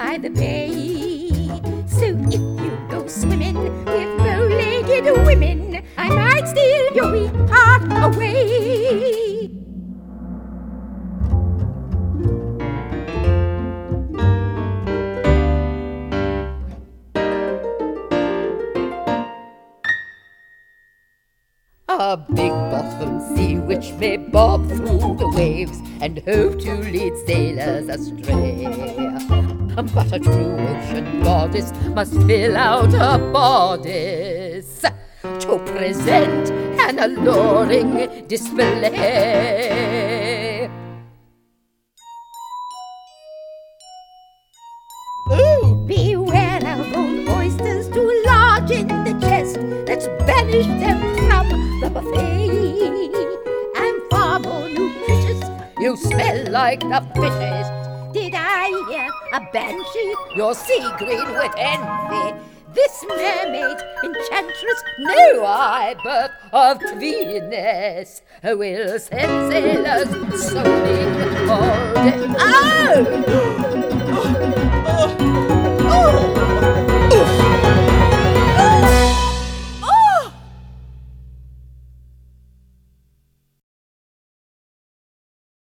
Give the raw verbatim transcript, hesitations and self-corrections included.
by the bay. So if you go swimming with bow-legged women, I might steal your wee heart away. A big-bottomed sea witch may bob through the waves and hope to lead sailors astray. But a true ocean goddess must fill out her bodice to present an alluring display. Ooh, beware of old oysters too large in the chest. Let's banish them from the buffet. I'm far more nutritious. You smell like the fishes. Did I hear a banshee? You're sea green with envy. This mermaid enchantress, no eye birth of Venus, will send sailors sailing all day. Oh!